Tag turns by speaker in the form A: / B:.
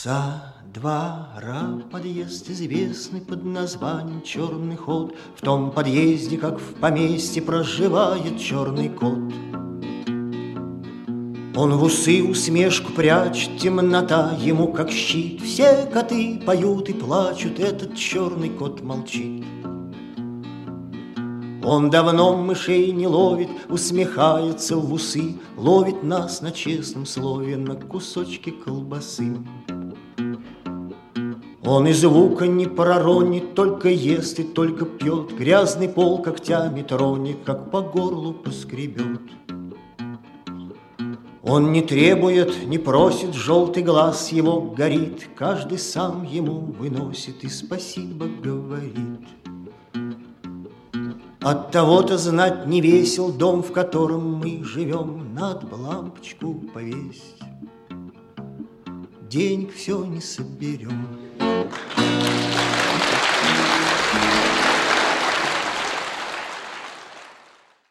A: Со двора подъезд известный под названием Черный ход. В том подъезде, как в поместье, проживает черный кот. Он в усы усмешку прячет, темнота ему как щит. Все коты поют и плачут, этот черный кот молчит. Он давно мышей не ловит, усмехается в усы, ловит нас на честном слове, на кусочки колбасы. Он и звука не проронит, только ест и только пьет, грязный пол когтями тронет, как по горлу поскребет. Он не требует, не просит, желтый глаз его горит, каждый сам ему выносит и спасибо говорит. От того-то знать не весел дом, в котором мы живем, надо бы лампочку повесить, денег все не соберем.